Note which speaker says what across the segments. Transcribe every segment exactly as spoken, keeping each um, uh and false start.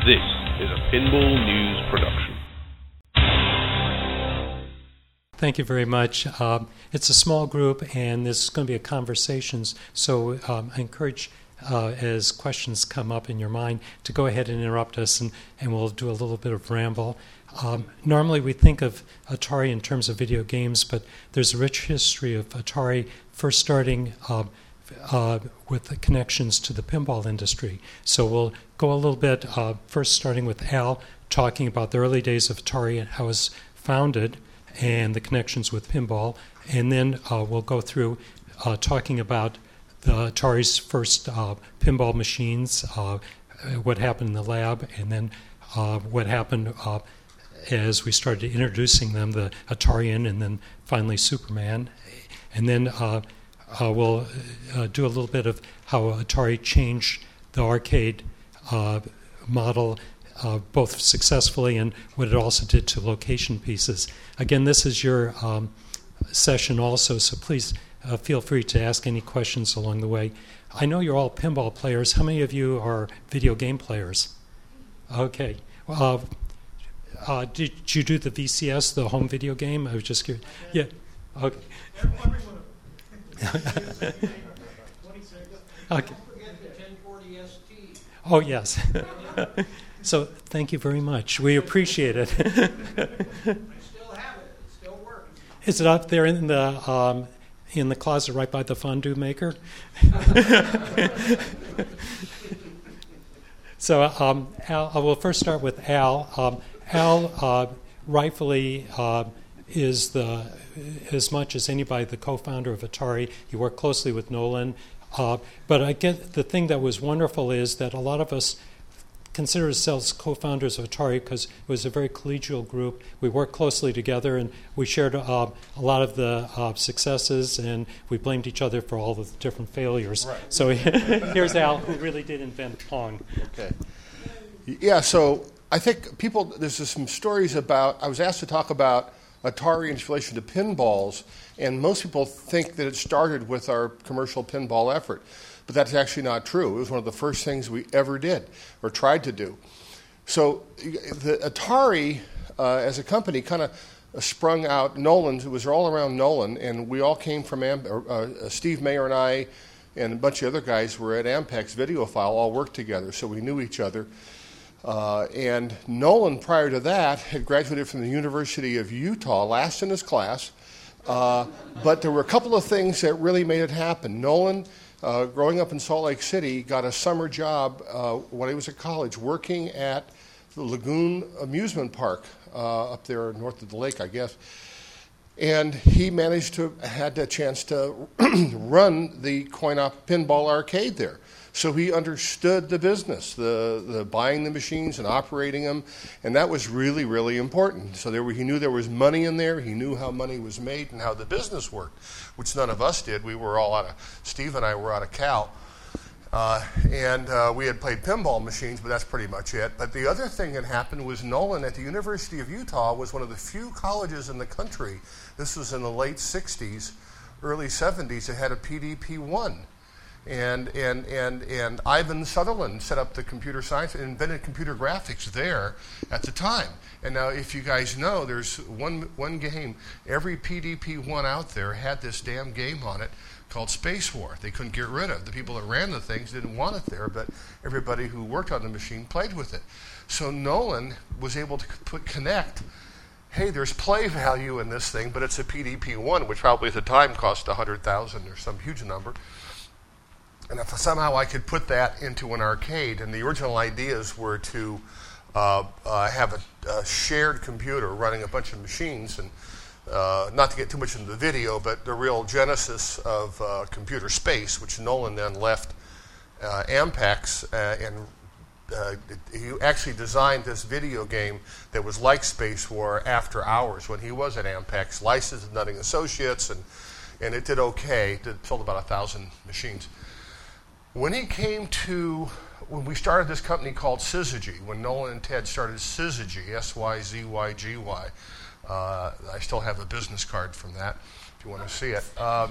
Speaker 1: This is a Pinball News production.
Speaker 2: Thank you very much. Um, it's a small group, and this is going to be a conversations, so um, I encourage, uh, as questions come up in your mind, to go ahead and interrupt us, and, and we'll do a little bit of ramble. Um, normally we think of Atari in terms of video games, but there's a rich history of Atari first starting uh, uh, with the connections to the pinball industry. So we'll go a little bit, uh, first starting with Al, talking about the early days of Atari and how it was founded and the connections with pinball. And then uh, we'll go through uh, talking about the Atari's first uh, pinball machines, uh, what happened in the lab, and then uh, what happened uh, as we started introducing them, the Atarian and then finally Superman. And then uh, uh, we'll uh, do a little bit of how Atari changed the arcade uh, model uh, both successfully and what it also did to location pieces. Again, this is your um, session also, so please uh, feel free to ask any questions along the way. I know you're all pinball players. How many of you are video game players? Okay. Uh, Uh, did you do the V C S, the home video game? I was just curious. Yeah. Okay. Okay. Oh, yes. So thank you very much. We appreciate it.
Speaker 3: I still have it. It still works.
Speaker 2: Is it up there in the um, in the closet right by the fondue maker? So um, Al, I will first start with Al. Um, Al uh, rightfully uh, is the, as much as anybody, the co-founder of Atari. He worked closely with Nolan. Uh, but I get the thing that was wonderful is that a lot of us consider ourselves co-founders of Atari because it was a very collegial group. We worked closely together, and we shared uh, a lot of the uh, successes, and we blamed each other for all the different failures.
Speaker 4: Right.
Speaker 2: So here's Al, who really did invent Pong.
Speaker 4: Okay. Yeah, so I think people, there's some stories about, I was asked to talk about Atari in relation to pinballs, and most people think that it started with our commercial pinball effort. But that's actually not true. It was one of the first things we ever did or tried to do. So the Atari, uh, as a company, kind of sprung out. Nolan, it was all around Nolan, and we all came from, Am- uh, Steve Mayer and I and a bunch of other guys were at Ampex Videophile, all worked together, so we knew each other. Uh, and Nolan, prior to that, had graduated from the University of Utah, last in his class. Uh, but there were a couple of things that really made it happen. Nolan, uh, growing up in Salt Lake City, got a summer job uh, when he was at college, working at the Lagoon Amusement Park uh, up there north of the lake, I guess. And he managed to, had a chance to run the coin-op pinball arcade there. So he understood the business, the, the buying the machines and operating them, and that was really, really important. So there were, he knew there was money in there. He knew how money was made and how the business worked, which none of us did. We were all out of, Steve and I were out of Cal, uh, and uh, we had played pinball machines, but that's pretty much it. But the other thing that happened was Nolan at the University of Utah was one of the few colleges in the country, this was in the late sixties, early seventies, that had a P D P one. And, and and and Ivan Sutherland set up the computer science and invented computer graphics there at the time. And now, if you guys know, there's one one game. Every P D P one out there had this damn game on it called Space War. They couldn't get rid of it. The people that ran the things didn't want it there, but everybody who worked on the machine played with it. So Nolan was able to put connect. Hey, there's play value in this thing, but it's a P D P one, which probably at the time cost one hundred thousand dollars or some huge number. And if somehow I could put that into an arcade, and the original ideas were to uh, uh, have a, a shared computer running a bunch of machines, and uh, not to get too much into the video, but the real genesis of uh, computer space, which Nolan then left uh, Ampex, uh, and uh, he actually designed this video game that was like Space War after hours when he was at Ampex, licensed to Nutting Associates, and, and it did okay. It sold about a thousand machines. When he came to, when we started this company called Syzygy, when Nolan and Ted started Syzygy, S Y Z Y G Y, uh, I still have a business card from that, if you want to see it. Um,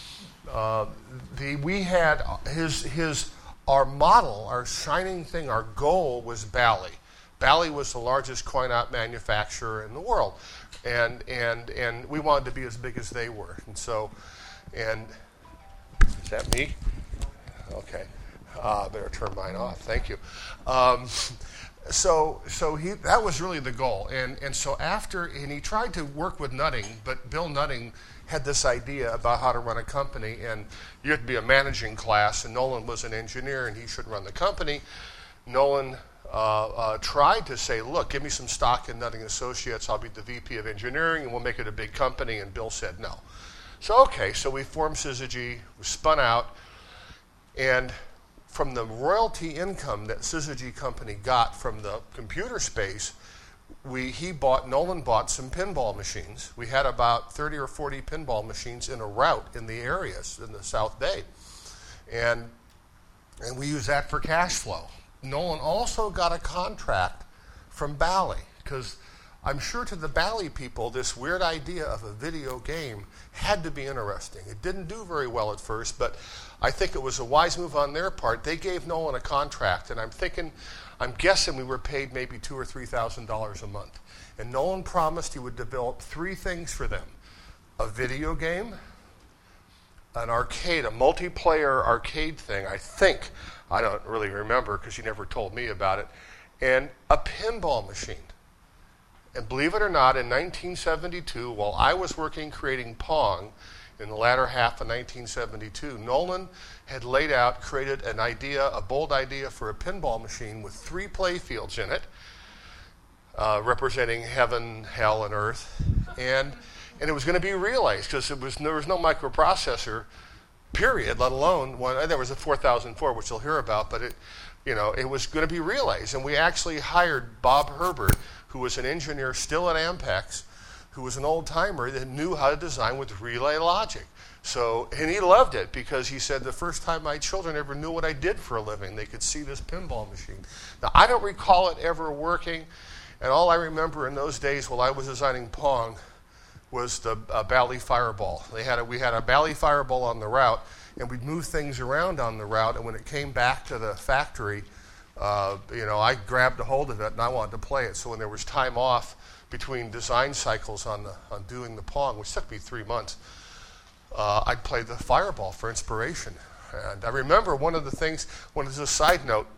Speaker 4: uh, the, we had his, his, our model, our shining thing, our goal was Bally. Bally was the largest coin-op manufacturer in the world, and and and we wanted to be as big as they were. And so, and is that me? Okay, uh, better turn mine off. Thank you. Um, so so he that was really the goal, and and so after and he tried to work with Nutting, but Bill Nutting had this idea about how to run a company, and you had to be a managing class, and Nolan was an engineer, and he should run the company. Nolan uh, uh, tried to say, look, give me some stock in Nutting Associates, I'll be the V P of engineering, and we'll make it a big company, and Bill said no. So, okay, so we formed Syzygy, we spun out, and from the royalty income that Syzygy Company got from the computer space, We, he bought, Nolan bought some pinball machines. We had about thirty or forty pinball machines in a route in the areas in the South Bay. And, and we used that for cash flow. Nolan also got a contract from Bally, because I'm sure to the Bally people, this weird idea of a video game had to be interesting. It didn't do very well at first, but I think it was a wise move on their part. They gave Nolan a contract, and I'm thinking, I'm guessing we were paid maybe two or three thousand dollars a month. And Nolan promised he would develop three things for them: a video game, an arcade, a multiplayer arcade thing. I think I don't really remember because he never told me about it, and a pinball machine. And believe it or not, in nineteen seventy-two, while I was working creating Pong, in the latter half of nineteen seventy-two, Nolan had laid out, created an idea, a bold idea for a pinball machine with three play fields in it, uh, representing heaven, hell, and earth. And and it was going to be relays, because it was there was no microprocessor, period, let alone one. There was a four thousand four, which you'll hear about, but it, you know, it was going to be relays. And we actually hired Bob Herbert, who was an engineer still at Ampex, who was an old-timer that knew how to design with relay logic. So, and he loved it, because he said, the first time my children ever knew what I did for a living, they could see this pinball machine. Now, I don't recall it ever working, and all I remember in those days while I was designing Pong was the uh, Bally Fireball. They had a, we had a Bally Fireball on the route, and we'd move things around on the route, and when it came back to the factory, uh, you know, I grabbed a hold of it, and I wanted to play it. So when there was time off between design cycles on the on doing the Pong, which took me three months, uh, I'd play the Fireball for inspiration. And I remember one of the things, one as a side note,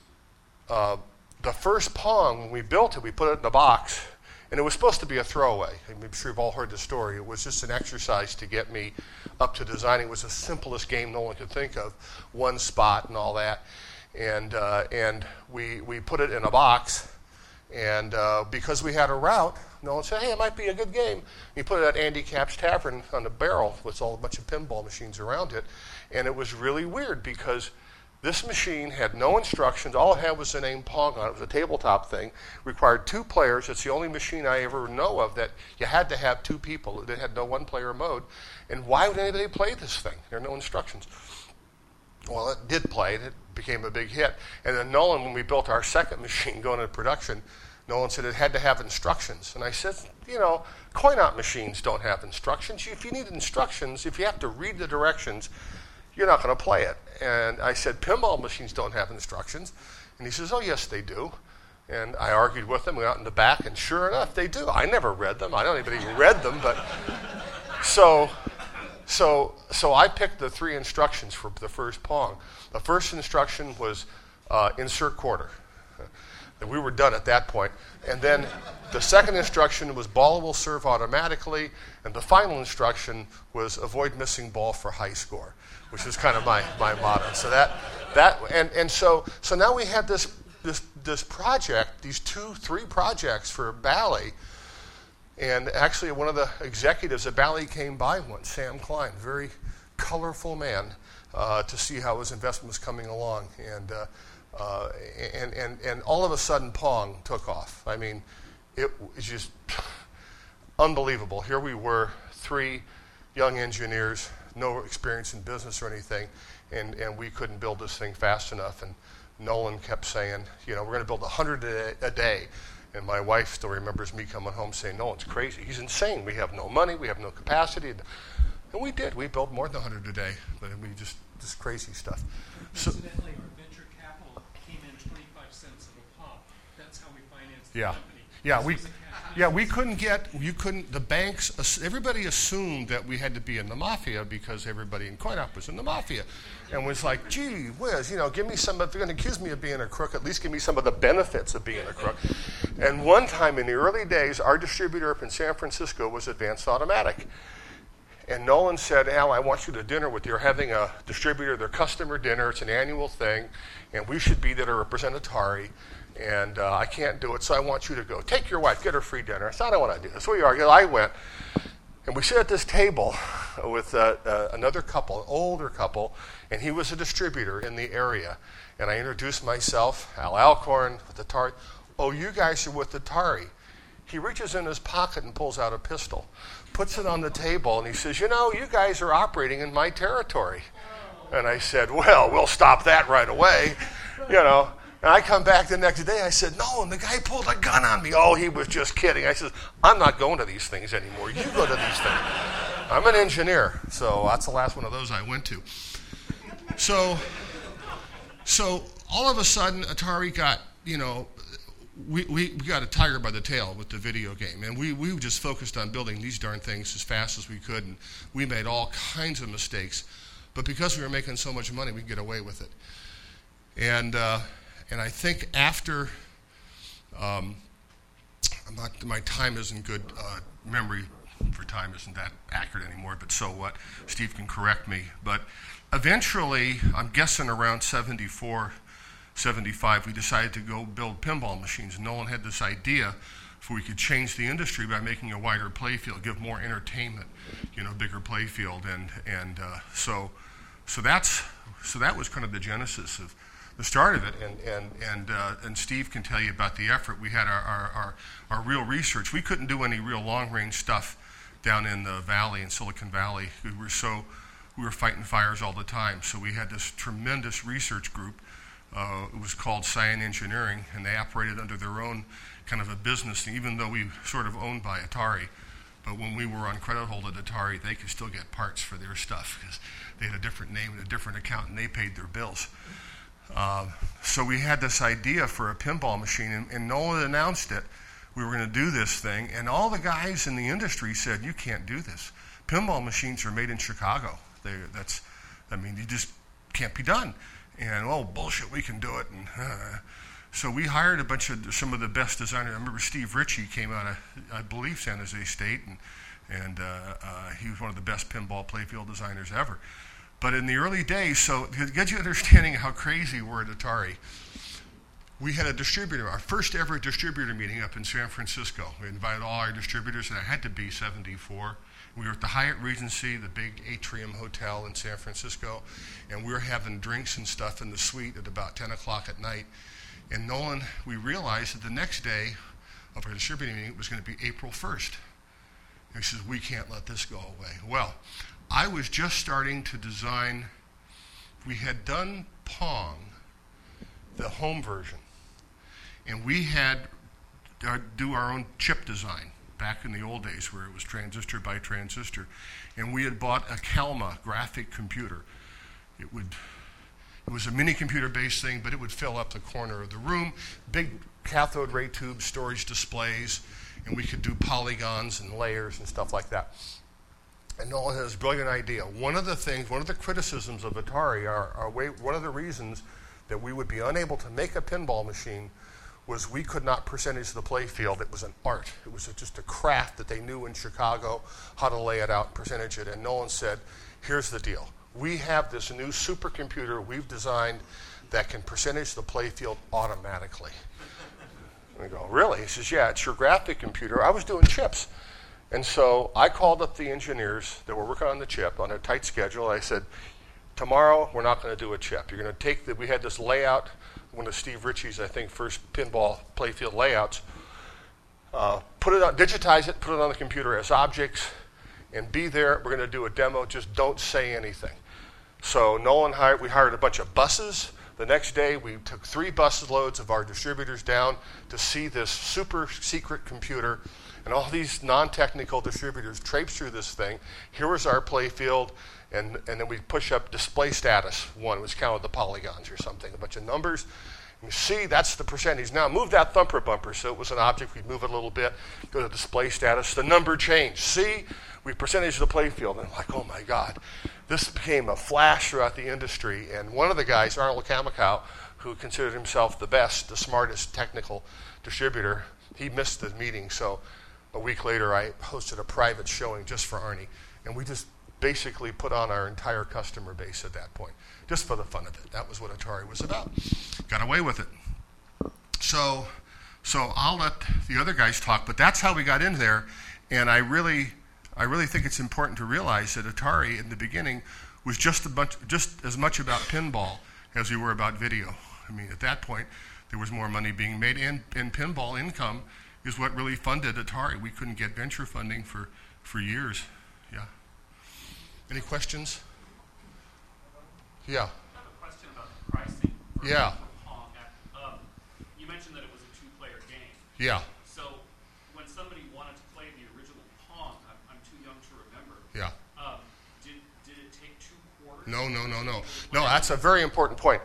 Speaker 4: uh, the first Pong, when we built it, we put it in a box, and it was supposed to be a throwaway. I'm sure you've all heard the story. It was just an exercise to get me up to designing. It was the simplest game no one could think of, one spot and all that. And uh, and we we put it in a box. And uh, because we had a route, Nolan said, hey, it might be a good game. He put it at Andy Capp's Tavern on the barrel with all a bunch of pinball machines around it. And it was really weird, because this machine had no instructions. All it had was the name Pong on it. It was a tabletop thing. Required two players. It's the only machine I ever know of that you had to have two people. It had no one-player mode. And why would anybody play this thing? There are no instructions. Well, it did play. It became a big hit. And then Nolan, when we built our second machine going into production, Nolan said it had to have instructions. And I said, you know, coin-op machines don't have instructions. If you need instructions, if you have to read the directions, you're not going to play it. And I said, pinball machines don't have instructions. And he says, oh, yes, they do. And I argued with him. We went out in the back, and sure enough, they do. I never read them. I don't even even read them. But so... So, so I picked the three instructions for the first Pong. The first instruction was uh, insert quarter. And we were done at that point. And then the second instruction was ball will serve automatically. And the final instruction was avoid missing ball for high score, which was kind of my, my motto. So that that and, and so so now we had this this this project, these two, three projects for Bally. And actually, one of the executives at Bally came by once, Sam Klein, very colorful man, uh, to see how his investment was coming along. And, uh, uh, and, and, and all of a sudden, Pong took off. I mean, it was just unbelievable. Here we were, three young engineers, no experience in business or anything, and, and we couldn't build this thing fast enough. And Nolan kept saying, you know, we're going to build one hundred a day. And my wife still remembers me coming home saying, no, it's crazy. He's insane. We have no money. We have no capacity. And we did. We built more than one hundred a day. But we just, just crazy stuff. So,
Speaker 2: incidentally, our venture capital came in twenty-five cents of a pop. That's how we financed
Speaker 4: Yeah. Yeah, we, yeah, we couldn't get, you couldn't, the banks, everybody assumed that we had to be in the mafia because everybody in CoinOp was in the mafia. And was like, gee whiz, you know, give me some, if you're going to accuse me of being a crook, at least give me some of the benefits of being a crook. And one time in the early days, our distributor up in San Francisco was Advanced Automatic. And Nolan said, Al, I want you to dinner with, you're having a distributor, their customer dinner, it's an annual thing, and we should be there to represent Atari. And uh, I can't do it, so I want you to go. Take your wife, get her free dinner. I said, I don't want to do this. So we argued. I went, and we sit at this table with uh, uh, another couple, an older couple, and he was a distributor in the area. And I introduced myself, Al Alcorn, with Atari. Oh, you guys are with Atari. He reaches in his pocket and pulls out a pistol, puts it on the table, and he says, you know, you guys are operating in my territory. And I said, well, we'll stop that right away, you know. And I come back the next day, I said, no, and the guy pulled a gun on me. Oh, he was just kidding. I said, I'm not going to these things anymore. You go to these things. I'm an engineer, so that's the last one of those I went to. So, so all of a sudden, Atari got, you know, we, we, we got a tiger by the tail with the video game. And we, we just focused on building these darn things as fast as we could, and we made all kinds of mistakes. But because we were making so much money, we could get away with it. And... Uh, And I think after, um, I'm not, my time isn't good, uh, memory for time isn't that accurate anymore, but so what? Steve can correct me. But eventually, I'm guessing around seventy-four, seventy-five, we decided to go build pinball machines. Nolan had this idea if we could change the industry by making a wider play field, give more entertainment, you know, bigger play field. And, and uh, so, so, that's, so that was kind of the genesis of the start of it, and and and uh, and Steve can tell you about the effort. We had our, our our our real research. We couldn't do any real long range stuff down in the valley, in Silicon Valley. We were so we were fighting fires all the time. So we had this tremendous research group. Uh, it was called Cyan Engineering, and they operated under their own kind of a business, even though we sort of owned by Atari. But when we were on credit hold at Atari, they could still get parts for their stuff because they had a different name and a different account, and they paid their bills. Uh, so we had this idea for a pinball machine, and, and Nolan announced it. We were going to do this thing, and all the guys in the industry said, you can't do this. Pinball machines are made in Chicago. They, that's, I mean, you just can't be done. And, oh, bullshit, we can do it. And uh, so we hired a bunch of, some of the best designers. I remember Steve Ritchie came out of, I believe, San Jose State, and, and uh, uh, he was one of the best pinball playfield designers ever. But in the early days, so to get you understanding how crazy we're at Atari, we had a distributor, our first ever distributor meeting up in San Francisco. We invited all our distributors, and it had to be seventy-four. We were at the Hyatt Regency, the big atrium hotel in San Francisco, and we were having drinks and stuff in the suite at about ten o'clock at night. And Nolan, we realized that the next day of our distributor meeting was going to be April first. And he says, we can't let this go away. Well, I was just starting to design, we had done Pong, the home version, and we had uh, do our own chip design back in the old days where it was transistor by transistor, and we had bought a Calma graphic computer. It would, it was a mini computer based thing, but it would fill up the corner of the room, big cathode ray tube storage displays, and we could do polygons and layers and stuff like that. And Nolan had this brilliant idea. One of the things, one of the criticisms of Atari, our, our way, one of the reasons that we would be unable to make a pinball machine was we could not percentage the play field. It was an art. It was a, just a craft that they knew in Chicago how to lay it out and percentage it. And Nolan said, here's the deal. We have this new supercomputer we've designed that can percentage the play field automatically. And we go, really? He says, yeah, it's your graphic computer. I was doing chips. And so I called up the engineers that were working on the chip on a tight schedule. I said, tomorrow we're not going to do a chip. You're going to take the, we had this layout, one of Steve Ritchie's, I think, first pinball playfield layouts. Uh, put it on, digitize it, put it on the computer as objects, and be there. We're going to do a demo. Just don't say anything. So Nolan hired, we hired a bunch of buses. The next day, we took three bus loads of our distributors down to see this super secret computer. And all these non-technical distributors traipse through this thing. Here was our play field, and, and then we push up display status one, which counted the polygons or something, a bunch of numbers. You see, that's the percentage. Now move that thumper bumper. So it was an object. We'd move it a little bit, go to display status. The number changed. See, we percentage the play field. And I'm like, oh my God. This became a flash throughout the industry. And one of the guys, Arnold Kamikow, who considered himself the best, the smartest technical distributor, he missed the meeting. So a week later, I hosted a private showing just for Arnie. And we just basically put on our entire customer base at that point, just for the fun of it. That was what Atari was about. Got away with it. So, so I'll let the other guys talk, but that's how we got in there. And I really, I really think it's important to realize that Atari in the beginning was just a bunch, just as much about pinball as we were about video. I mean, at that point, there was more money being made, and, and pinball income is what really funded Atari. We couldn't get venture funding for, for years. Yeah. Any questions? Yeah.
Speaker 5: I have a question about the pricing. For
Speaker 4: Yeah.
Speaker 5: Pong. Um, you mentioned that it was a two-player game.
Speaker 4: Yeah.
Speaker 5: So when somebody wanted to play the original Pong, I'm, I'm too young to remember.
Speaker 4: Yeah.
Speaker 5: Um, did did it take two quarters?
Speaker 4: No, no, no, no. No, that's a very important point.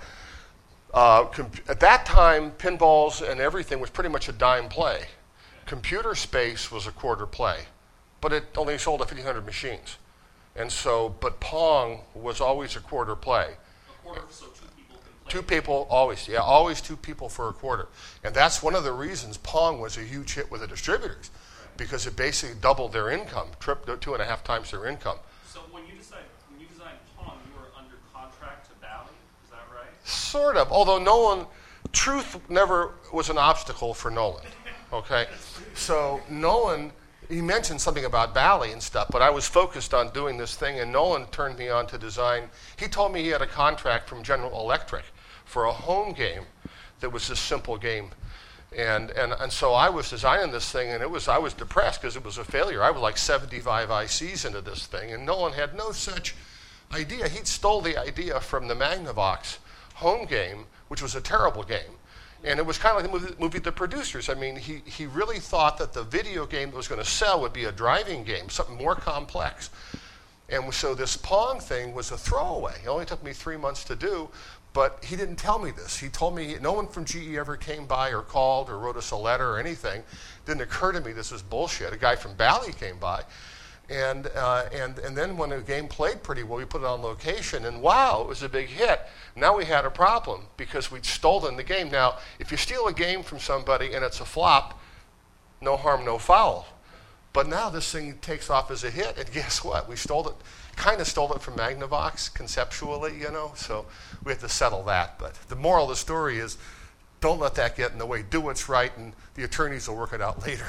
Speaker 4: Uh, comp- at that time, pinballs and everything was pretty much a dime play. Okay. Computer space was a quarter play, but it only sold to fifteen hundred machines. And so, but Pong was always a quarter play.
Speaker 5: A quarter, so two people can play.
Speaker 4: Two people, always, yeah, always two people for a quarter. And that's one of the reasons Pong was a huge hit with the distributors, right, because it basically doubled their income, tripped two and a half times their income.
Speaker 5: So when you decided, when you designed Pong, you were under contract to Bally, is that right?
Speaker 4: Sort of, although Nolan, truth never was an obstacle for Nolan, okay? So Nolan, he mentioned something about Bally and stuff, but I was focused on doing this thing, and Nolan turned me on to design. He told me he had a contract from General Electric for a home game that was this simple game. And, and, and so I was designing this thing, and it was I was depressed because it was a failure. I was like seventy-five I Cs into this thing, and Nolan had no such idea. He stole the idea from the Magnavox home game, which was a terrible game. And it was kind of like the movie, movie The Producers. I mean, he, he really thought that the video game that was going to sell would be a driving game, something more complex. And so this Pong thing was a throwaway. It only took me three months to do, but he didn't tell me this. He told me, no one from G E ever came by or called or wrote us a letter or anything. It didn't occur to me this was bullshit. A guy from Bally came by. And, uh, and, and then when the game played pretty well, we put it on location, and wow, it was a big hit. Now we had a problem because we'd stolen the game. Now, if you steal a game from somebody and it's a flop, no harm, no foul. But now this thing takes off as a hit, and guess what? We stole it, kind of stole it from Magnavox conceptually, you know, so we had to settle that. But the moral of the story is, don't let that get in the way. Do what's right, and the attorneys will work it out later.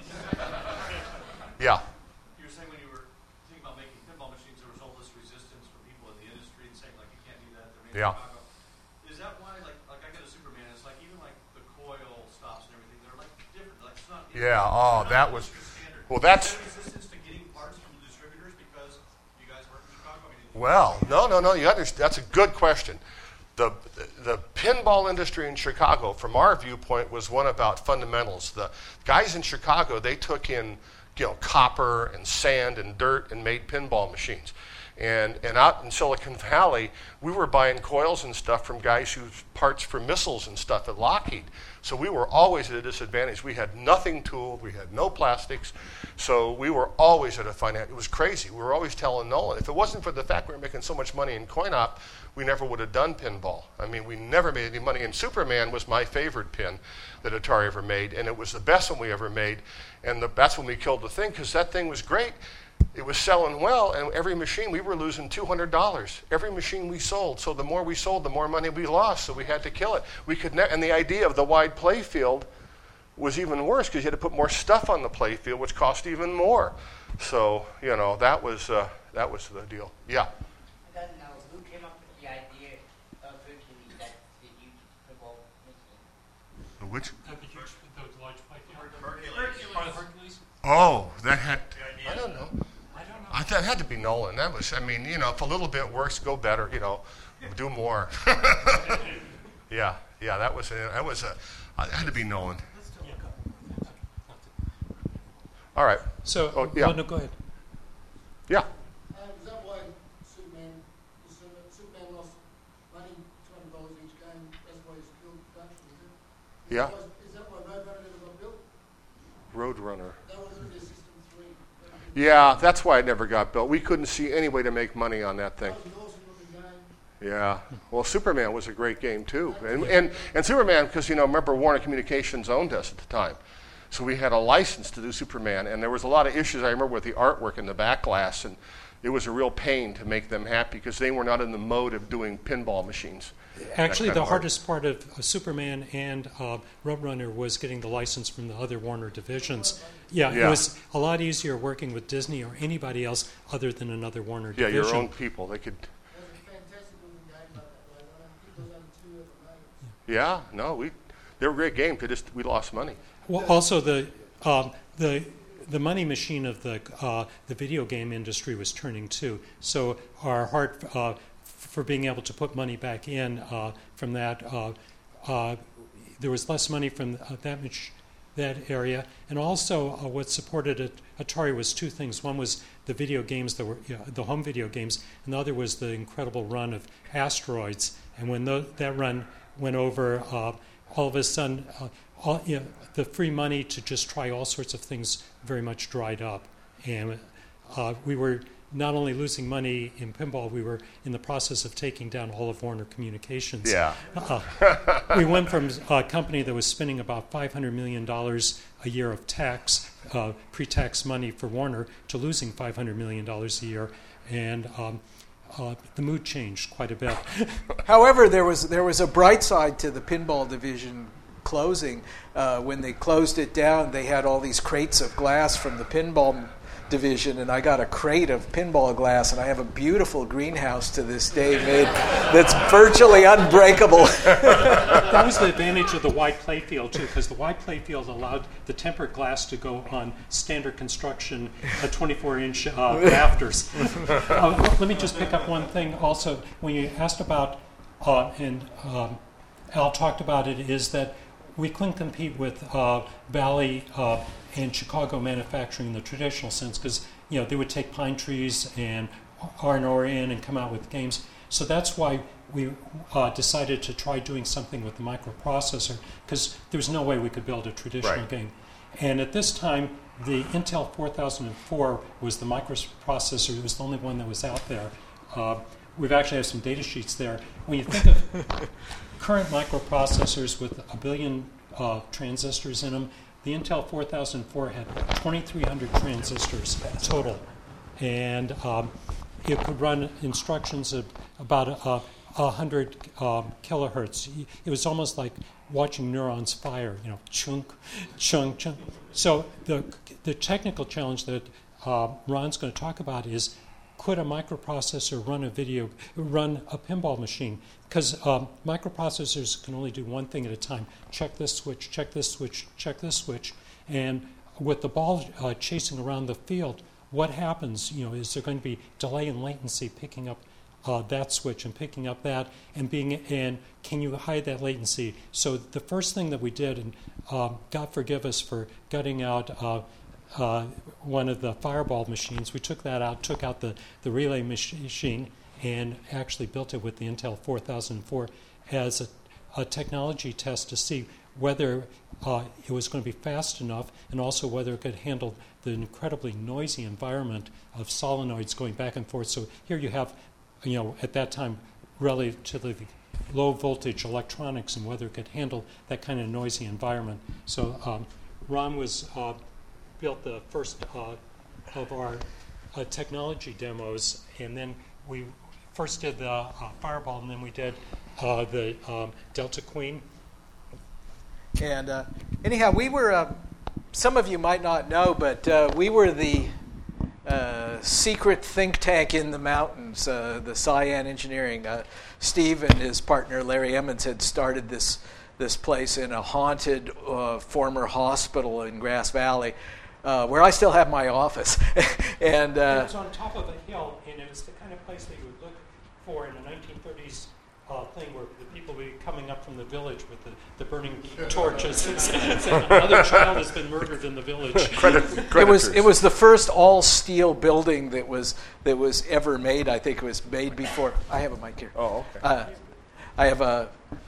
Speaker 4: Yeah. Yeah.
Speaker 6: Is that why, like, like I get a Superman, it's like even like the coil stops and everything, they're like different. Like it's not.
Speaker 4: Yeah. Oh, that was.
Speaker 6: Standard.
Speaker 4: Well, that's.
Speaker 6: Is there resistance to getting parts from the distributors because you guys work in Chicago? I mean,
Speaker 4: Well, no, no, no. You understand? That's a good question. The the pinball industry in Chicago, from our viewpoint, was one about fundamentals. The guys in Chicago, they took in, you know, copper and sand and dirt and made pinball machines. And and out in Silicon Valley, we were buying coils and stuff from guys whose parts for missiles and stuff at Lockheed. So we were always at a disadvantage. We had nothing tooled. We had no plastics. So we were always at a finance. It was crazy. We were always telling Nolan, if it wasn't for the fact we were making so much money in coin-op, we never would have done pinball. I mean, we never made any money. And Superman was my favorite pin that Atari ever made, and it was the best one we ever made. And the, that's when we killed the thing, because that thing was great. It was selling well, and every machine, we were losing two hundred dollars. Every machine we sold. So the more we sold, the more money we lost, so we had to kill it. We could ne- and the idea of the wide play field was even worse, because you had to put more stuff on the play field, which cost even more. So, you know, that was, uh, that was the deal. Yeah?
Speaker 7: I don't know. Who came up with the idea of Hercules, that the huge pinball machine?
Speaker 4: The which?
Speaker 2: Uh, the huge, the large play field.
Speaker 5: Hercules.
Speaker 2: Part of Hercules?
Speaker 4: Oh, that had, I don't know.
Speaker 2: I don't know.
Speaker 4: I thought it had to be Nolan. That was, I mean, you know, if a little bit works, go better, you know, do more. yeah, yeah, that was, a, that was a, it had to be Nolan. All right.
Speaker 2: So,
Speaker 4: Oh, yeah.
Speaker 2: oh, no, go ahead.
Speaker 4: Yeah.
Speaker 8: Uh, is that why Superman, Superman lost money, two hundred dollars each game? That's why he's killed production?
Speaker 4: Yeah,
Speaker 3: Is that what Roadrunner never got built?
Speaker 4: Roadrunner.
Speaker 3: That was going to be System three.
Speaker 4: Yeah, that's why it never got built. We couldn't see any way to make money on that thing.
Speaker 3: That was an awesome looking game.
Speaker 4: Yeah. Well, Superman was a great game too, and and, and Superman, because you know, remember Warner Communications owned us at the time, so we had a license to do Superman, and there was a lot of issues I remember with the artwork and the back glass, and it was a real pain to make them happy because they were not in the mode of doing pinball machines.
Speaker 2: Actually,
Speaker 4: That kind
Speaker 2: the
Speaker 4: of art.
Speaker 2: hardest part of uh, Superman and uh, Roadrunner was getting the license from the other Warner divisions. Yeah,
Speaker 4: Yeah.
Speaker 2: it was a lot easier working with Disney or anybody else other than another Warner
Speaker 4: Yeah,
Speaker 2: division.
Speaker 4: your own people. They could.
Speaker 3: That was a fantastic looking game like that. Like, I think those only two ever made.
Speaker 4: Yeah. No, we. They were great games. They just we lost money.
Speaker 2: Well, also the um, the the money machine of the uh, the video game industry was turning too. So our heart uh, for being able to put money back in uh, from that, uh, uh, there was less money from uh, that much, that area, and also uh, what supported it, Atari was two things. One was the video games that were you know, the home video games, and the other was the incredible run of Asteroids. And when tho- that run went over, uh, all of a sudden, uh, all, you know, the free money to just try all sorts of things very much dried up, and uh, we were not only losing money in pinball, we were in the process of taking down all of Warner Communications.
Speaker 4: Yeah.
Speaker 2: Uh, we went from a company that was spending about five hundred million dollars a year of tax, uh, pre-tax money for Warner, to losing five hundred million dollars a year, and um, uh, the mood changed quite a bit.
Speaker 8: However, there was there was a bright side to the pinball division closing. Uh, when they closed it down, they had all these crates of glass from the pinball division, and I got a crate of pinball glass, and I have a beautiful greenhouse to this day made that's virtually unbreakable.
Speaker 2: That was the advantage of the wide playfield too, because the wide playfield allowed the tempered glass to go on standard construction, uh, twenty-four inch uh, rafters. Uh, let me just pick up one thing also. When you asked about, uh, and um, Al talked about it, is that we couldn't compete with uh, Bally uh, and Chicago manufacturing in the traditional sense, because you know they would take pine trees and R and R in and come out with games. So that's why we uh, decided to try doing something with the microprocessor, because there was no way we could build a traditional
Speaker 4: Right.
Speaker 2: game. And at this time, the Intel four thousand four was the microprocessor. It was the only one that was out there. Uh, we've actually have some data sheets there. When you think of current microprocessors with a billion uh, transistors in them, the Intel four thousand four had twenty-three hundred transistors total, and um, it could run instructions of about uh, one hundred um, kilohertz. It was almost like watching neurons fire, you know, chunk, chunk, chunk. So the the technical challenge that uh, Ron's going to talk about is, could a microprocessor run a video, run a pinball machine? Because um, microprocessors can only do one thing at a time. Check this switch, check this switch, check this switch. And with the ball uh, chasing around the field, what happens? You know, is there going to be delay and latency picking up uh, that switch and picking up that, and being and can you hide that latency? So the first thing that we did, and um, God forgive us for gutting out uh, uh, one of the Fireball machines, we took that out, took out the, the relay mach- machine, and actually built it with the Intel four thousand four as a, a technology test to see whether uh, it was going to be fast enough, and also whether it could handle the incredibly noisy environment of solenoids going back and forth. So here you have, you know, at that time, relatively low voltage electronics, and whether it could handle that kind of noisy environment. So um, Ron was uh, built the first uh, of our uh, technology demos, and then we first did the uh, Fireball, and then we did uh, the um, Delta Queen.
Speaker 8: And uh, anyhow, we were, uh, some of you might not know, but uh, we were the uh, secret think tank in the mountains, uh, the Cyan Engineering. Uh, Steve and his partner Larry Emmons had started this this place in a haunted uh, former hospital in Grass Valley, uh, where I still have my office. and uh,
Speaker 2: It was on top of a hill, and it was the kind of place that you would look for in a nineteen thirties uh, thing where the people would be coming up from the village with the, the burning torches and saying, another child has been murdered in the village.
Speaker 8: It was it was the first all steel building that was that was ever made. I think it was made before. I have a mic here.
Speaker 4: Oh, okay.
Speaker 8: Uh, I have a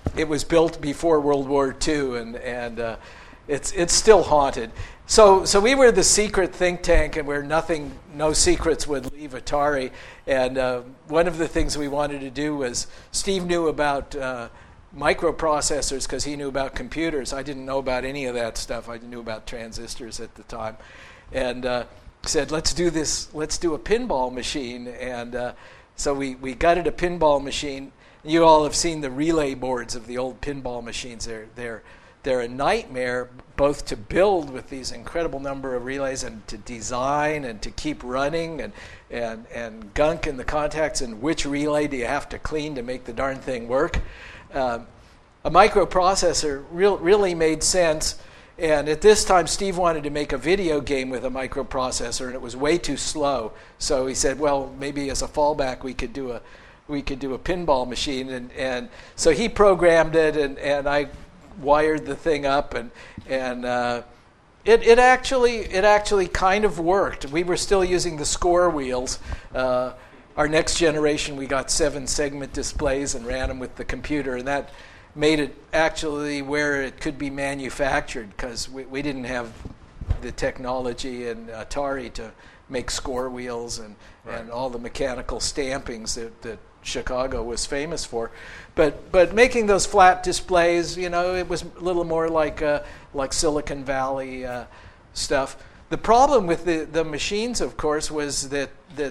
Speaker 8: it was built before World War Two, and and uh, it's it's still haunted. So so we were the secret think tank, and where nothing, no secrets would leave Atari. And uh, one of the things we wanted to do was, Steve knew about uh, microprocessors because he knew about computers. I didn't know about any of that stuff. I knew about transistors at the time, and uh, said, let's do this. Let's do a pinball machine. And uh, so we we gutted a pinball machine. You all have seen the relay boards of the old pinball machines. They're they're they're a nightmare, both to build with these incredible number of relays and to design and to keep running, and and and gunk in the contacts, and which relay do you have to clean to make the darn thing work. Um, a microprocessor real, really made sense, and at this time Steve wanted to make a video game with a microprocessor, and it was way too slow. So he said, well, maybe as a fallback we could do a we could do a pinball machine, and, and so he programmed it, and, and I wired the thing up, and and uh, it it actually it actually kind of worked. We were still using the score wheels. Uh, our next generation, we got seven segment displays and ran them with the computer, and that made it actually where it could be manufactured, because we, we didn't have the technology in Atari to make score wheels and, right. and all the mechanical stampings that, that Chicago was famous for. But but making those flat displays, you know, it was a little more like uh, like Silicon Valley uh, stuff. The problem with the, the machines, of course, was that that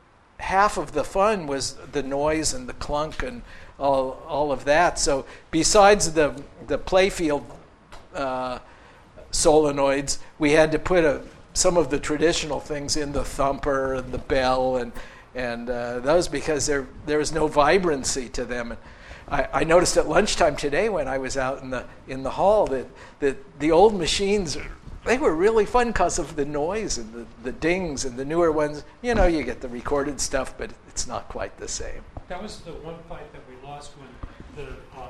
Speaker 8: half of the fun was the noise and the clunk and all all of that. So besides the the playfield uh, solenoids, we had to put a, some of the traditional things in the thumper and the bell and and uh, those, because there there was no vibrancy to them. And I, I noticed at lunchtime today when I was out in the in the hall that that the old machines, they were really fun because of the noise and the, the dings, and the newer ones, you know, you get the recorded stuff, but it's not quite the same.
Speaker 2: That was the one fight that we lost when the uh,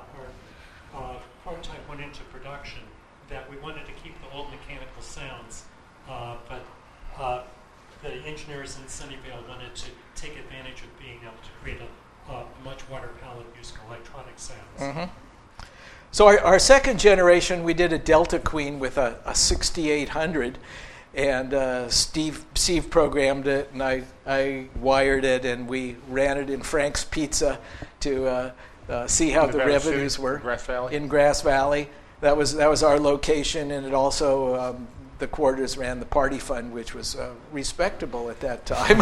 Speaker 2: our uh, prototype went into production, that we wanted to keep the old mechanical sounds, uh, but uh, the engineers in Sunnyvale wanted to take advantage of being able to create a uh, much wider palette using electronic sounds.
Speaker 8: Mm-hmm. So our, our second generation, we did a Delta Queen with a, a sixty-eight hundred, and uh, Steve Steve programmed it, and I, I wired it, and we ran it in Frank's Pizza to uh, uh, see how the revenues were.
Speaker 4: Grass Valley.
Speaker 8: In Grass Valley. That was that was our location, and it also um, the quarters ran the party fund, which was uh, respectable at that time.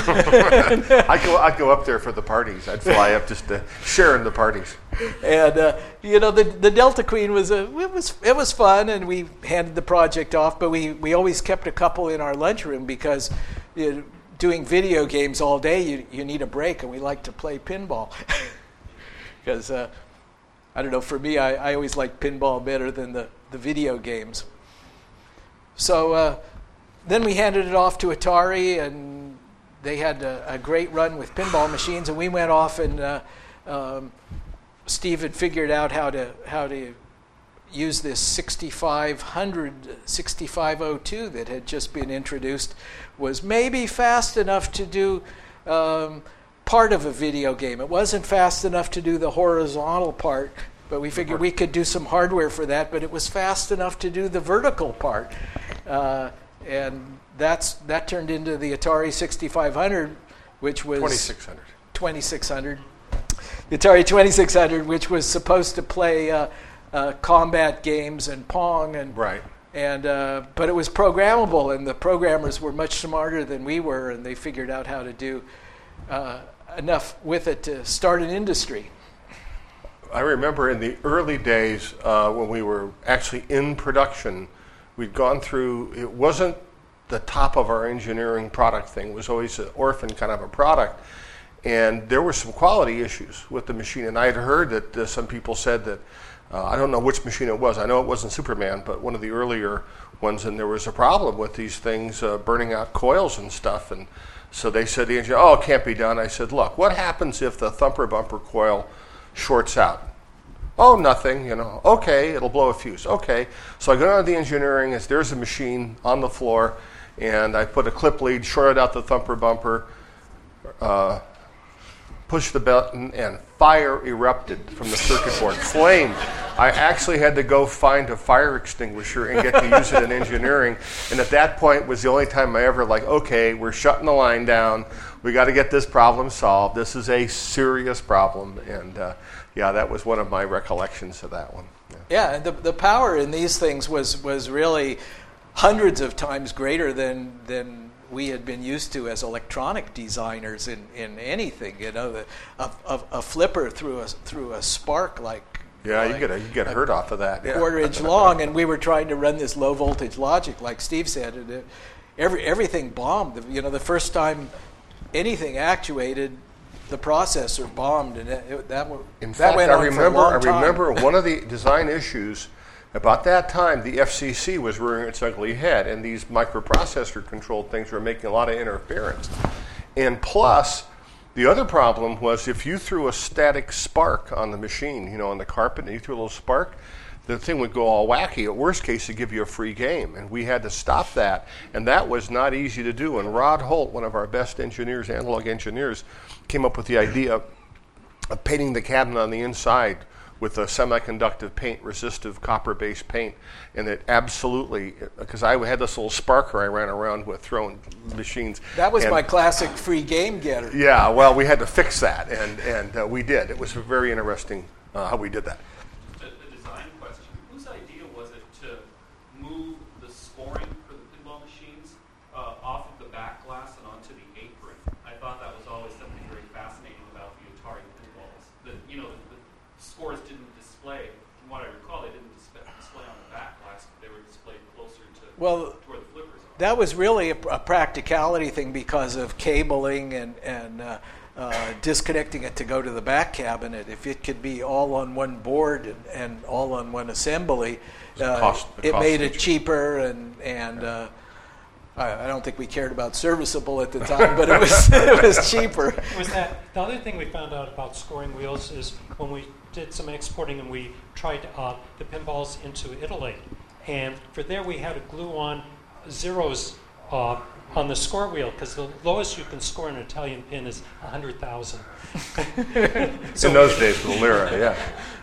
Speaker 4: I'd go I'd go up there for the parties. I'd fly up just to share in the parties.
Speaker 8: And uh, you know, the the Delta Queen was a it was it was fun, and we handed the project off. But we, we always kept a couple in our lunchroom because, you know, doing video games all day, you you need a break, and we like to play pinball because uh, I don't know. For me, I, I always liked pinball better than the, the video games. So uh, then we handed it off to Atari, and they had a, a great run with pinball machines, and we went off and. Uh, um, Steve had figured out how to how to use this sixty-five hundred, sixty-five oh two that had just been introduced, was maybe fast enough to do um, part of a video game. It wasn't fast enough to do the horizontal part, but we figured we could do some hardware for that, but it was fast enough to do the vertical part. Uh, and that's that turned into the Atari sixty-five hundred, which was
Speaker 4: twenty-six hundred.
Speaker 8: twenty-six hundred. The Atari twenty-six hundred, which was supposed to play uh, uh, combat games and Pong, and
Speaker 4: right,
Speaker 8: and uh, but it was programmable, and the programmers were much smarter than we were, and they figured out how to do uh, enough with it to start an industry.
Speaker 4: I remember in the early days uh, when we were actually in production, we'd gone through. It wasn't the top of our engineering product thing. It was always an orphan kind of a product. And there were some quality issues with the machine. And I had heard that uh, some people said that, uh, I don't know which machine it was. I know it wasn't Superman, but one of the earlier ones. And there was a problem with these things uh, burning out coils and stuff. And so they said to the engineer, oh, it can't be done. I said, look, what happens if the thumper bumper coil shorts out? Oh, nothing, you know. Okay, it'll blow a fuse. Okay. So I go down to the engineering. As there's a machine on the floor. And I put a clip lead, shorted out the thumper bumper. Uh, push the button, and fire erupted from the circuit board. Flame. I actually had to go find a fire extinguisher and get to use it in engineering. And at that point was the only time I ever like, okay, we're shutting the line down. We got to get this problem solved. This is a serious problem. And uh, yeah, that was one of my recollections of that one. Yeah,
Speaker 8: yeah and the, the power in these things was, was really hundreds of times greater than than we had been used to as electronic designers in, in anything. You know, the, a, a, a flipper through a through a spark like
Speaker 4: yeah,
Speaker 8: like
Speaker 4: you get a, you get hurt off of that. Yeah.
Speaker 8: Quarter inch long, and we were trying to run this low voltage logic, like Steve said. And it, every everything bombed. You know, the first time anything actuated, the processor bombed, and it, it, that,
Speaker 4: In
Speaker 8: that
Speaker 4: fact,
Speaker 8: went
Speaker 4: I
Speaker 8: on
Speaker 4: remember,
Speaker 8: for a long
Speaker 4: I
Speaker 8: time.
Speaker 4: remember one of the design issues. About that time, the F C C was rearing its ugly head, and these microprocessor-controlled things were making a lot of interference. And plus, the other problem was if you threw a static spark on the machine, you know, on the carpet, and you threw a little spark, the thing would go all wacky. At worst case, it'd give you a free game, and we had to stop that, and that was not easy to do. And Rod Holt, one of our best engineers, analog engineers, came up with the idea of painting the cabinet on the inside with a semiconductive paint, resistive copper-based paint, and it absolutely, because I had this little sparker I ran around with throwing machines.
Speaker 8: That was
Speaker 4: and,
Speaker 8: my classic free game getter.
Speaker 4: Yeah, well, we had to fix that, and, and uh, we did. It was very interesting uh, how we did that.
Speaker 5: The, the design question, whose idea was it to move the scoring for the pinball machines uh, off of the back glass and onto the apron? I thought that was always something very fascinating about the Atari pinballs. That, you know, the, the scores didn't display, from what I recall, they didn't display, display on the back glass, but they were displayed closer to,
Speaker 8: Well,
Speaker 5: to where the flippers are.
Speaker 8: that was really a, a practicality thing because of cabling and, and uh, uh, disconnecting it to go to the back cabinet. If it could be all on one board and, and all on one assembly, uh,
Speaker 4: cost- the
Speaker 8: it
Speaker 4: cost
Speaker 8: made it
Speaker 4: feature.
Speaker 8: cheaper, and, and uh, I, I don't think we cared about serviceable at the time, but it was it was cheaper.
Speaker 2: Was that the other thing we found out about scoring wheels is when we did some exporting and we tried uh, the pinballs into Italy, and for there we had to glue on zeros uh, on the score wheel because the lowest you can score an Italian pin is one hundred thousand.
Speaker 4: In those days, the lira, yeah.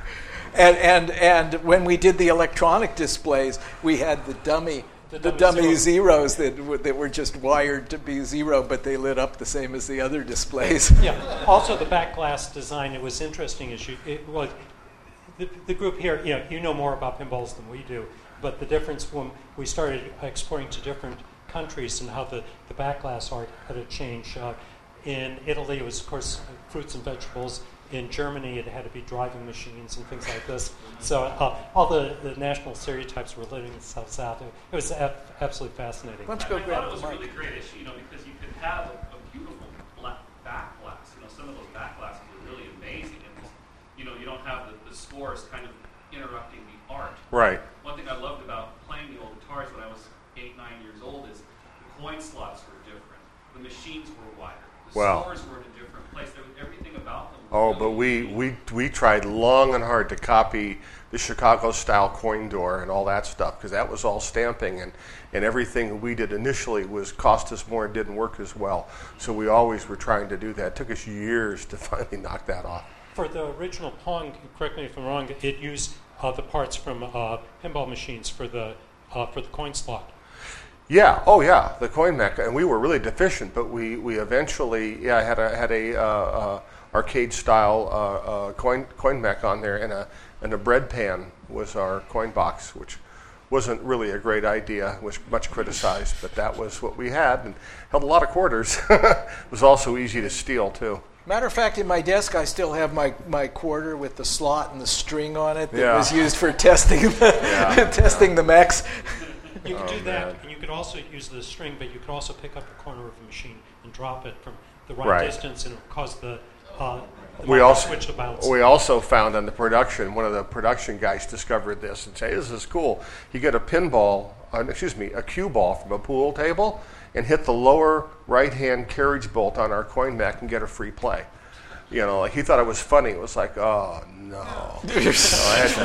Speaker 8: And and and when we did the electronic displays, we had the dummy.
Speaker 2: The
Speaker 8: The
Speaker 2: dummy
Speaker 8: dummy
Speaker 2: zero.
Speaker 8: zeros that w- that were just wired to be zero, but they lit up the same as the other displays.
Speaker 2: Yeah. Also, the back glass design. It was interesting. As you, it was the, the group here. You know, you know more about pinballs than we do. But the difference when we started exporting to different countries and how the, the back glass art had to change. Uh, in Italy, it was of course fruits and vegetables. In Germany, it had to be driving machines and things like this. So uh, all the, the national stereotypes were living themselves out. It was ab- absolutely fascinating.
Speaker 8: Why don't
Speaker 5: I,
Speaker 8: you
Speaker 5: I
Speaker 8: go
Speaker 5: thought
Speaker 8: grab
Speaker 5: it
Speaker 8: the
Speaker 5: was a
Speaker 8: mic?
Speaker 5: really great issue, you know, because you could have a, a beautiful black back glass. You know, some of those back glasses are really amazing, and just, you know, you don't have the, the scores kind of interrupting the art.
Speaker 4: Right.
Speaker 5: One thing I loved about playing the old Ataris when I was eight, nine years old is the coin slots were different. The machines were wider. The
Speaker 4: Wow.
Speaker 5: scores were in a different place. There was everything about them. was
Speaker 4: Oh,
Speaker 5: really
Speaker 4: but we,
Speaker 5: unique.
Speaker 4: we we tried long and hard to copy the Chicago-style coin door and all that stuff because that was all stamping, and, and everything we did initially was cost us more and didn't work as well. So we always were trying to do that. It took us years to finally knock that off.
Speaker 2: For the original Pong, correct me if I'm wrong, it used uh, the parts from uh, pinball machines for the uh, for the coin slot.
Speaker 4: Yeah. Oh, yeah. The coin mech, and we were really deficient, but we, we eventually yeah had a had a uh, uh, arcade style uh, uh, coin coin mech on there, and a and a bread pan was our coin box, which wasn't really a great idea. It was much criticized, but that was what we had, and held a lot of quarters. It was also easy to steal too.
Speaker 8: Matter of fact, in my desk, I still have my, my quarter with the slot and the string on it that
Speaker 4: Yeah.
Speaker 8: was used for testing the
Speaker 4: Yeah.
Speaker 8: testing the mechs.
Speaker 2: You could
Speaker 4: Oh,
Speaker 2: do that,
Speaker 4: man.
Speaker 2: and you could also use the string, but you could also pick up a corner of a machine and drop it from the right,
Speaker 4: Right.
Speaker 2: distance, and it would cause the, uh, the
Speaker 4: We
Speaker 2: micro
Speaker 4: also
Speaker 2: switch to bounce.
Speaker 4: we also found on the production, one of the production guys discovered this and said, "This is cool. You get a pinball, uh, excuse me, a cue ball from a pool table, and hit the lower right-hand carriage bolt on our coin mech and get a free play." You know, like he thought it was funny. It was like, oh no, so I had to,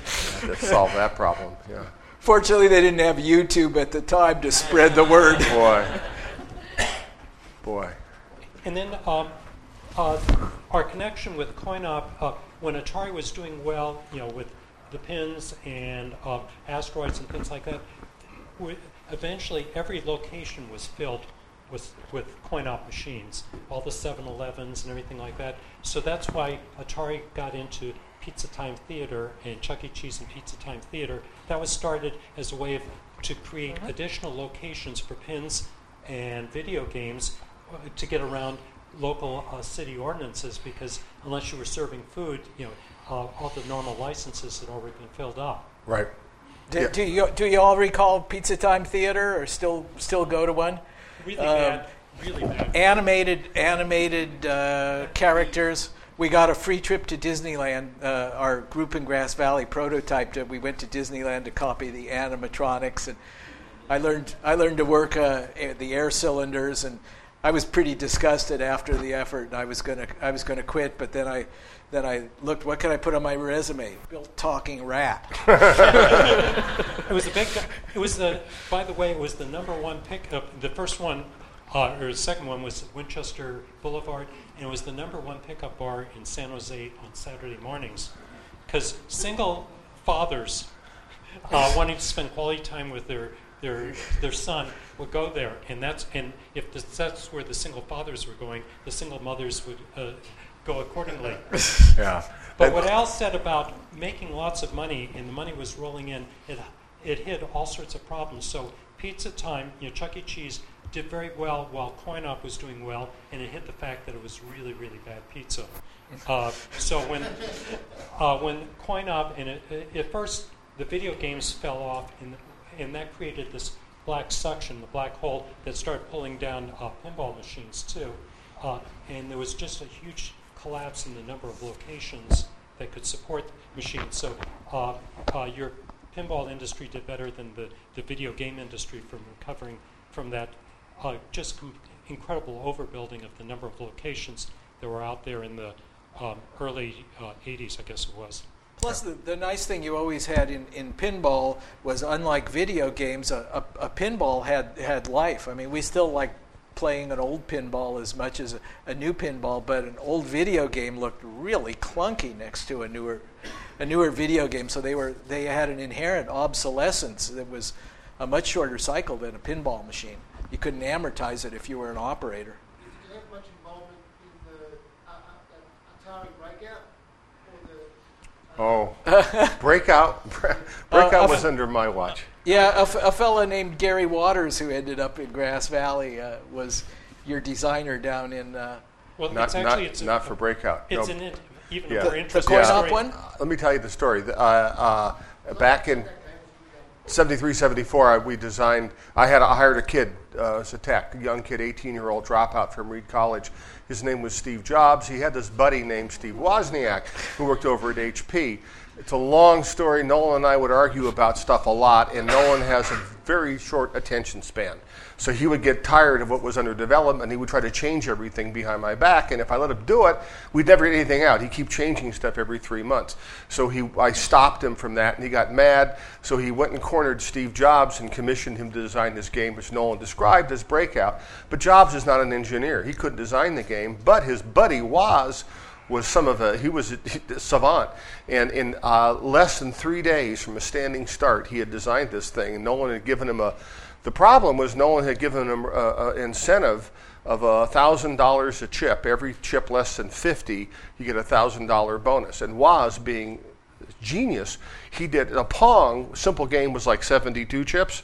Speaker 4: I had to solve that problem. Yeah,
Speaker 8: Fortunately, they didn't have YouTube at the time to spread the word.
Speaker 4: boy, boy.
Speaker 2: And then um, uh, our connection with CoinOp, uh, when Atari was doing well, you know, with the pins and uh, asteroids and things like that, we, eventually every location was filled with, with CoinOp machines, all the seven elevens and everything like that. So that's why Atari got into Pizza Time Theater and Chuck E. Cheese and Pizza Time Theater. That was started as a way of, to create mm-hmm. additional locations for pins and video games uh, to get around local uh, city ordinances, because unless you were serving food, you know, uh, all the normal licenses had already been filled up.
Speaker 4: Right.
Speaker 8: Do,
Speaker 4: Yeah.
Speaker 8: do you do you all recall Pizza Time Theater, or still still go to one?
Speaker 2: Really
Speaker 8: Um,
Speaker 2: bad, really bad.
Speaker 8: Animated animated uh, characters. We got a free trip to Disneyland. Uh, our group in Grass Valley prototyped it. We went to Disneyland to copy the animatronics, and I learned I learned to work uh, the air cylinders, and I was pretty disgusted after the effort. I was gonna I was gonna quit, but then I then I looked. What can I put on my resume? Built talking rat.
Speaker 2: It was a big. It was the. By the way, it was the number one pickup. The first one, uh, or the second one, was Winchester Boulevard, and it was the number one pickup bar in San Jose on Saturday mornings, because single fathers uh, wanting to spend quality time with their their their son would go there, and that's and if the, that's where the single fathers were going, the single mothers would uh, go accordingly.
Speaker 4: Yeah.
Speaker 2: But what Al said about making lots of money and the money was rolling in, it it hid all sorts of problems. So Pizza Time, you know, Chuck E. Cheese did very well while CoinOp was doing well, and it hit the fact that it was really, really bad pizza. Uh, so when uh, when CoinOp, and it, it, at first the video games fell off, and and that created this black suction, the black hole that started pulling down uh, pinball machines too, uh, and there was just a huge collapse in the number of locations that could support machines. So uh, uh, your pinball industry did better than the, the video game industry from recovering from that uh, just com- incredible overbuilding of the number of locations that were out there in the um, early uh, eighties, I guess it was.
Speaker 8: Plus, the, the nice thing you always had in, in pinball was, unlike video games, a, a, a pinball had, had life. I mean, we still like playing an old pinball as much as a, a new pinball, but an old video game looked really clunky next to a newer a newer video game. So they were they had an inherent obsolescence that was a much shorter cycle than a pinball machine. You couldn't amortize it if you were an operator.
Speaker 3: Did you have much involvement in the uh, uh, Atari breakout? Or the, uh,
Speaker 4: Oh, Breakout. Breakout
Speaker 8: Uh,
Speaker 4: was under my watch.
Speaker 8: Yeah, a, f- a fella named Gary Waters, who ended up in Grass Valley, uh, was your designer down in uh,
Speaker 2: Well,
Speaker 4: Not
Speaker 2: it's actually
Speaker 4: not,
Speaker 2: it's a,
Speaker 4: not for Breakout.
Speaker 2: it's
Speaker 4: No.
Speaker 2: an it, even
Speaker 4: Yeah.
Speaker 2: more
Speaker 8: the, the
Speaker 2: interesting
Speaker 8: coin
Speaker 2: story.
Speaker 8: op one.
Speaker 4: Let me tell you the story. The, Uh, uh, back in seventy-three, seventy-four, I, we designed, I had I hired a kid uh, as a tech, a young kid, eighteen-year-old dropout from Reed College. His name was Steve Jobs. He had this buddy named Steve Wozniak who worked over at H P. It's a long story. Nolan and I would argue about stuff a lot, and Nolan has a very short attention span. So he would get tired of what was under development, and he would try to change everything behind my back, and if I let him do it, we'd never get anything out. He'd keep changing stuff every three months. So he, I stopped him from that, and he got mad, so he went and cornered Steve Jobs and commissioned him to design this game, which Nolan described as Breakout. But Jobs is not an engineer. He couldn't design the game, but his buddy was was some of a, he was a savant. And in uh, less than three days from a standing start, he had designed this thing, and Nolan had given him a, the problem was Nolan had given him an incentive of one thousand dollars a chip. Every chip less than fifty, you get a one thousand dollars bonus. And Woz, being genius, he did, a Pong, simple game was like seventy-two chips.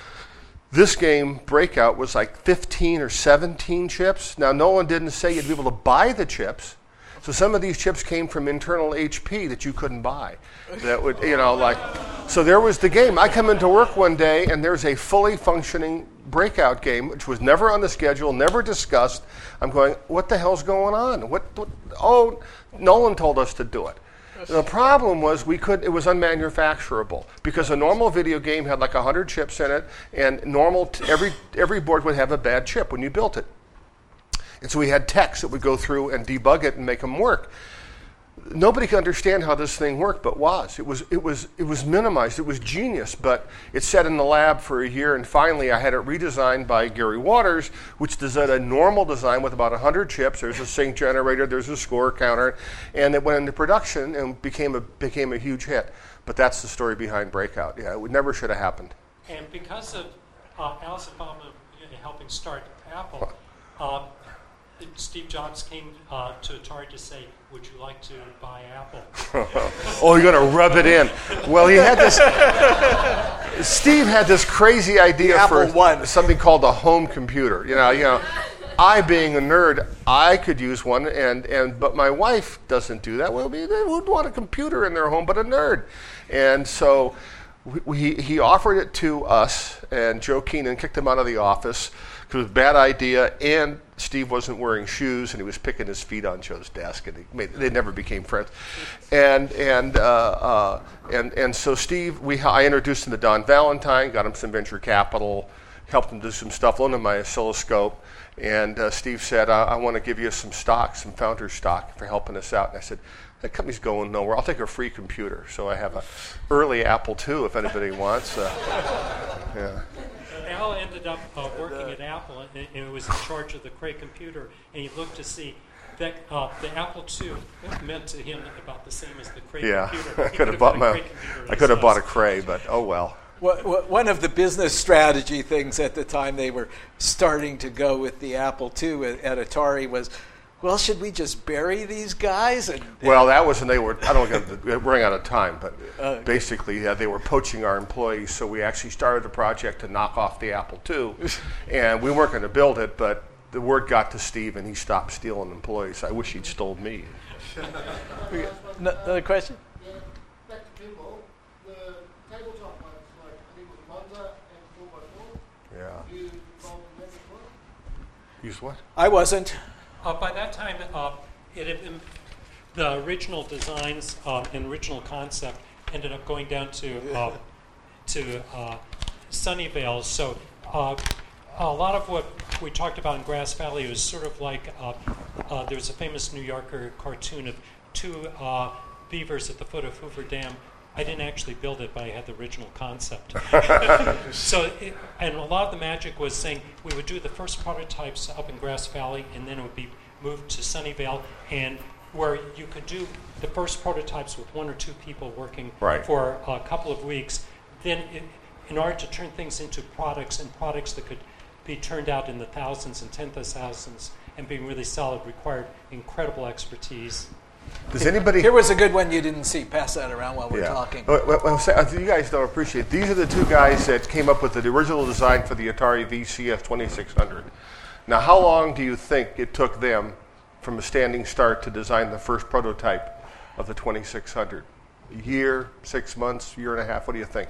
Speaker 4: This game, Breakout, was like fifteen or seventeen chips. Now, Nolan didn't say you'd be able to buy the chips. So some of these chips came from internal H P that you couldn't buy. That would, you know, like, so there was the game. I come into work one day and there's a fully functioning Breakout game, which was never on the schedule, never discussed. I'm going, what the hell's going on? What? what oh, Nolan told us to do it. The problem was we could. It was unmanufacturable because a normal video game had like one hundred chips in it, and normal t- every every board would have a bad chip when you built it. And so we had techs that would go through and debug it and make them work. nobody could understand how this thing worked, but was. It was it was it was minimized. It was genius, but it sat in the lab for a year, and finally I had it redesigned by Gary Waters, which designed a normal design with about one hundred chips. There's a sync generator, there's a score counter, and it went into production and became a became a huge hit. But that's the story behind Breakout. Yeah, it would never should have happened.
Speaker 2: And because of uh, Alice Obama helping start Apple, uh, Steve Jobs came uh, to Atari to say, would you like to buy Apple?
Speaker 4: Oh, you're going to rub it in. Well, he had this, Steve had this crazy idea for
Speaker 8: One.
Speaker 4: something called a home computer. You know, you know, I being a nerd, I could use one, and, and but my wife doesn't do that. Well, who'd want a computer in their home but a nerd? And so we, he offered it to us, and Joe Keenan kicked him out of the office because it was a bad idea, and Steve wasn't wearing shoes, and he was picking his feet on Joe's desk, and he made, they never became friends. And and uh, uh, and and so Steve, we I introduced him to Don Valentine, got him some venture capital, helped him do some stuff, loaned him my oscilloscope, and uh, Steve said, I, I want to give you some stock, some founder stock for helping us out. And I said, that company's going nowhere. I'll take a free computer. So I have a early Apple two if anybody wants. Uh, yeah.
Speaker 2: Al ended up uh, working at Apple and, and was in charge of the Cray computer, and he looked to see that uh, the Apple two meant to him about the same as the Cray
Speaker 4: Yeah,
Speaker 2: computer.
Speaker 4: I could have bought my, I could have bought a Cray, but oh well.
Speaker 8: One of the business strategy things at the time they were starting to go with the Apple two at, at Atari was, well, should we just bury these guys? And,
Speaker 4: well, that was when they were, I don't know, we're running out of time, but
Speaker 8: uh,
Speaker 4: basically yeah, they were poaching our employees, so we actually started a project to knock off the Apple two, and we weren't going to build it, but the word got to Steve, and he stopped stealing employees. I wish he'd stole me.
Speaker 8: Another question?
Speaker 3: Yeah, back to pinball. The tabletop ones, like I think it was Monza and four by four.
Speaker 4: Yeah.
Speaker 3: You involved in that as well?
Speaker 4: Use what?
Speaker 8: I wasn't.
Speaker 2: Uh, by that time, uh, it had been, the original designs uh, and original concept ended up going down to uh, to uh, Sunnyvale. So uh, a lot of what we talked about in Grass Valley was sort of like uh, uh, there was a famous New Yorker cartoon of two uh, beavers at the foot of Hoover Dam. I didn't actually build it, but I had the original concept. so, it, and a lot of the magic was saying we would do the first prototypes up in Grass Valley, and then it would be moved to Sunnyvale, and where you could do the first prototypes with one or two people working
Speaker 4: Right.
Speaker 2: for a couple of weeks. Then, it, in order to turn things into products, and products that could be turned out in the thousands and tens of thousands, and being really solid, required incredible expertise.
Speaker 4: Does anybody...
Speaker 8: Here was a good one you didn't see. Pass that around while we're
Speaker 4: Yeah.
Speaker 8: talking.
Speaker 4: Well, well, well, say- uh, you guys don't appreciate. These are the two guys that came up with the original design for the Atari V C S twenty-six hundred. Now, how long do you think it took them from a standing start to design the first prototype of the twenty-six hundred? A year, six months, year and a half? What do you think?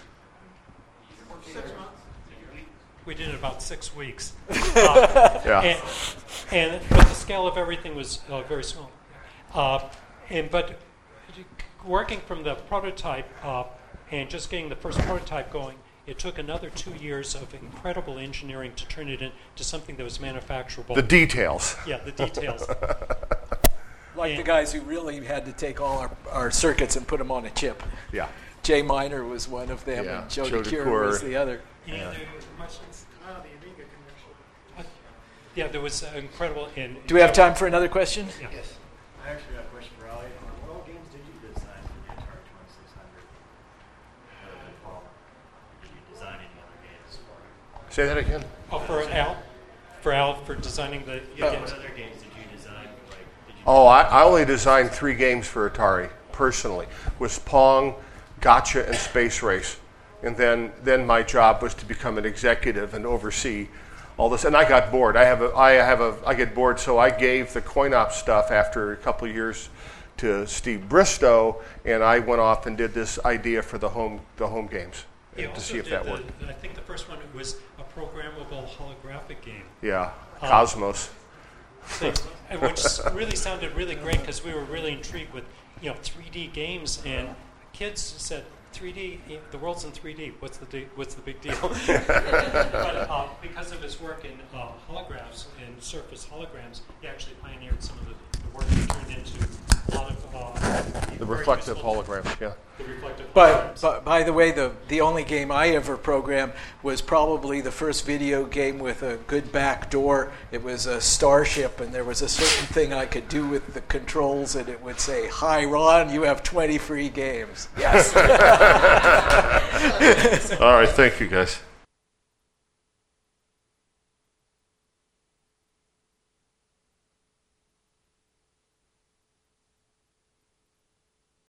Speaker 3: Six months.
Speaker 2: We did it about six weeks. Uh,
Speaker 4: Yeah.
Speaker 2: and, and but the scale of everything was uh, very small. Uh, and but working from the prototype uh, and just getting the first prototype going, it took another two years of incredible engineering to turn it into something that was manufacturable.
Speaker 4: The details.
Speaker 2: yeah, the details.
Speaker 8: Like
Speaker 2: Yeah.
Speaker 8: the guys who really had to take all our, our circuits and put them on a chip.
Speaker 4: Yeah.
Speaker 8: Jay Miner was one of them,
Speaker 4: Yeah,
Speaker 8: and Joe,
Speaker 4: Joe
Speaker 8: DeCure
Speaker 4: DeCure.
Speaker 8: was the other.
Speaker 2: Any other questions?
Speaker 3: Ah, the Amiga connection.
Speaker 2: Yeah, there was uh, incredible. In,
Speaker 8: Do we have time for another question?
Speaker 2: Yeah.
Speaker 9: Yes. I actually got a question for Ali. What all games did you design for the Atari twenty-six hundred? Other than Paul, did you design any other games for it?
Speaker 4: Say that again.
Speaker 2: Oh, for Al, for Al for designing the.
Speaker 9: Yeah,
Speaker 2: yeah,
Speaker 9: what other games did you design? Like, did you
Speaker 4: Oh, I, I only designed three games for Atari, personally. Was Pong, Gotcha, and Space Race. And then, then my job was to become an executive and oversee all this. And I got bored. I have a, I have a, I get bored, so I gave the coin-op stuff after a couple of years to Steve Bristow, and I went off and did this idea for the home, the home games
Speaker 2: He
Speaker 4: to
Speaker 2: also
Speaker 4: see if
Speaker 2: did
Speaker 4: that
Speaker 2: the-
Speaker 4: worked.
Speaker 2: I think the first one was a programmable holographic game,
Speaker 4: Yeah,
Speaker 2: Uh,
Speaker 4: Cosmos.
Speaker 2: thing, and which really sounded really great because we were really intrigued with, you know, three D games, and kids said, three D, the world's in three D. What's the de- what's the big deal? but uh, because of his work in uh, holographs and surface holograms, he actually pioneered some of the, the work that turned into a lot lot of uh,
Speaker 4: The reflective holograms, yeah.
Speaker 2: The reflective
Speaker 8: But,
Speaker 2: holograms.
Speaker 8: but by the way, the, the only game I ever programmed was probably the first video game with a good back door. It was a Starship, and there was a certain thing I could do with the controls, and it would say, "Hi, Ron, you have twenty free games." Yes.
Speaker 4: All right, thank you, guys.